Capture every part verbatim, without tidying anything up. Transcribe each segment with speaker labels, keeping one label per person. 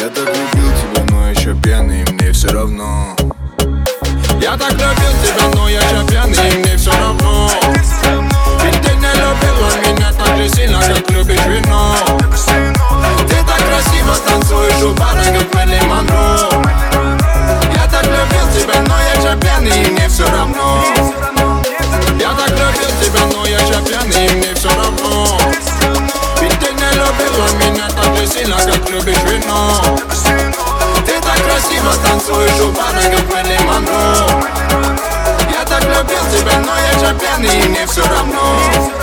Speaker 1: Я так любил тебя, но еще пьяный, и мне все равно. Я так любил тебя, но я еще пьяный, и мне все равно. Ведь ты не любила меня так же сильно, как любишь вино. Ты так красиво танцуешь у бара, как Мэрилин Монро. Я так любил тебя, но я еще пьяный, и мне все равно. Я так любил тебя, но я еще пьяный, и мне все равно. Ведь ты не любила меня так же сильно, как любишь вино. Ты так красиво танцуешь у бара, как Мэрилин Монро. Я так любил тебя, но я еще пьяный, и мне все равно.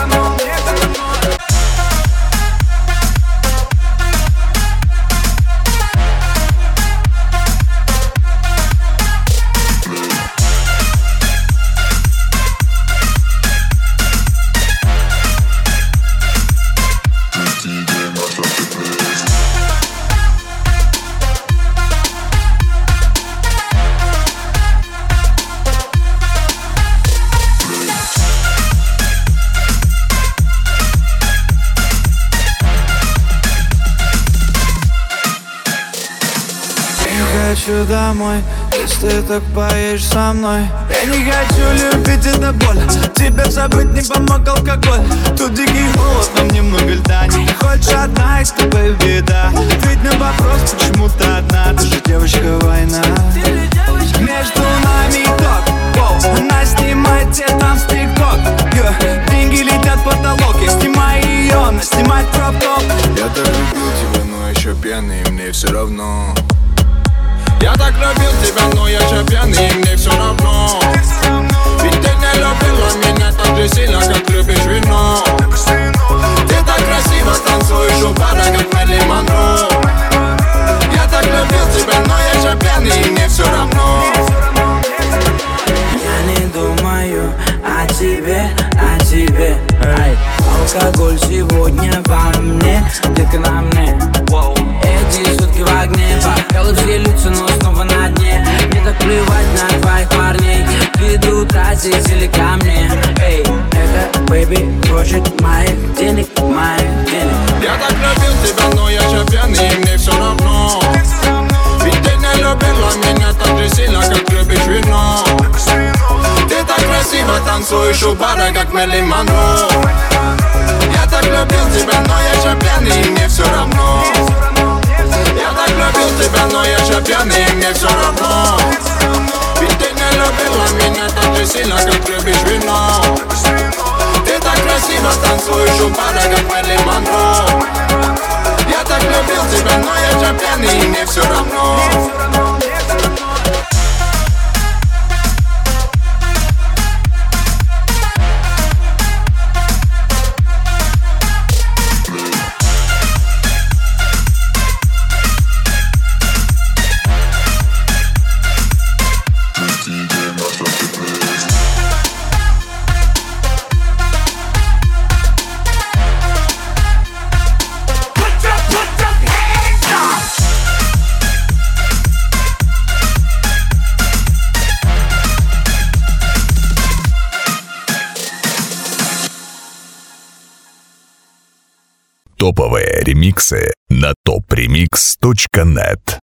Speaker 2: Хочу домой, если ты так поедешь со мной. Я не хочу любить, это боль. Тебя забыть не помог алкоголь. Тут дикий холод, нам немного льда. Не хочешь одна, и с тобой беда. Ответь на вопрос, почему ты одна. Ты же девочка война. Между нами ток, она снимает тебе там в тик-ток. Деньги летят в потолок, я снимаю ее, она снимает кроп-топ.
Speaker 1: Я так любил тебя, но еще пьяный, и мне все равно. Я так любил тебя, но я еще пьяный, и мне все равно. Ведь ты не любила меня так же сильно, как любишь вино. Ты так красиво танцуешь у бара, как Мэрилин Монро. Я так любил тебя, но я еще пьяный, и мне все равно.
Speaker 2: Я не думаю о тебе, о тебе. Ай, алкоголь сегодня во мне, ты к нам мне. Эти сутки в огне, бокалы все льются, но снова на дне. Мне так плевать на твоих парней, ведут родители ко мне. Эй, это бэйби хочет моих денег, моих денег.
Speaker 1: Я так любил тебя, но я еще пьяный, и мне все равно. Ведь ты не любила меня так же сильно, как любишь вино. Ты так красиво танцуешь у бара, как Мэрилин Монро. Я так любил тебя, но я еще пьяный, и мне все равно. Я так любил тебя, но я еще пьяный, и мне все равно. Ведь ты не любила меня так же сильно, как любишь вино. Ты так красиво танцуешь у бара, как Мэрилин Монро. Я так любил тебя, но я еще пьяный, и мне все равно.
Speaker 3: Топовые ремиксы на топ ремикс точка нет.